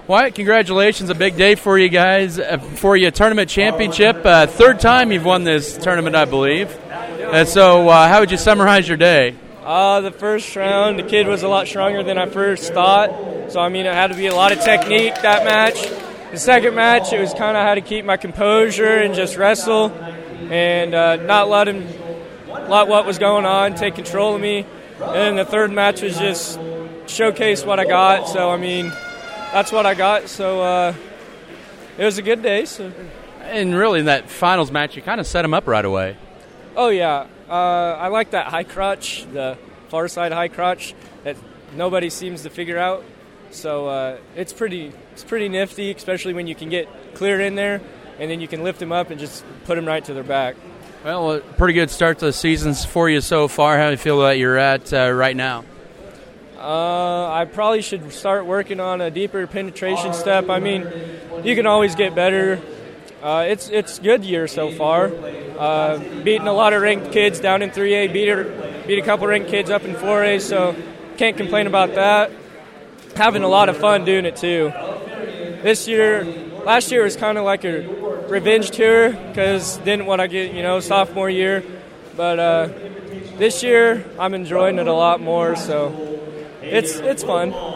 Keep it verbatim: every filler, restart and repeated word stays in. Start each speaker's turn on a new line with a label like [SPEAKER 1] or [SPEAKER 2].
[SPEAKER 1] Wyatt, congratulations. A big day for you guys, uh, for you tournament championship. Uh, third time you've won this tournament, I believe. And so uh, how would you summarize your day?
[SPEAKER 2] Uh, the first round, the kid was a lot stronger than I first thought. So, I mean, it had to be a lot of technique that match. The second match, it was kind of how to keep my composure and just wrestle and uh, not let him let what was going on take control of me. And then the third match was just showcase what I got. So, I mean, that's what I got. So uh, it was a good day. So.
[SPEAKER 1] And really, in that finals match, you kind of set him up right away.
[SPEAKER 2] Oh, yeah. Uh, I like that high crotch, the far side high crotch that nobody seems to figure out. So uh, it's pretty it's pretty nifty, especially when you can get clear in there, and then you can lift them up and just put them right to their back.
[SPEAKER 1] Well, a pretty good start to the season for you so far. How do you feel that you're at uh, right now?
[SPEAKER 2] Uh, I probably should start working on a deeper penetration step. I mean, you can always get better. Uh, it's it's good year so far. Uh, beating a lot of ranked kids down in three A, beat, her, beat a couple ranked kids up in four A, so can't complain about that. Having a lot of fun doing it too. This year, last year was kind of like a revenge tour because didn't want to get, you know, sophomore year. But uh, this year, I'm enjoying it a lot more, so it's it's fun.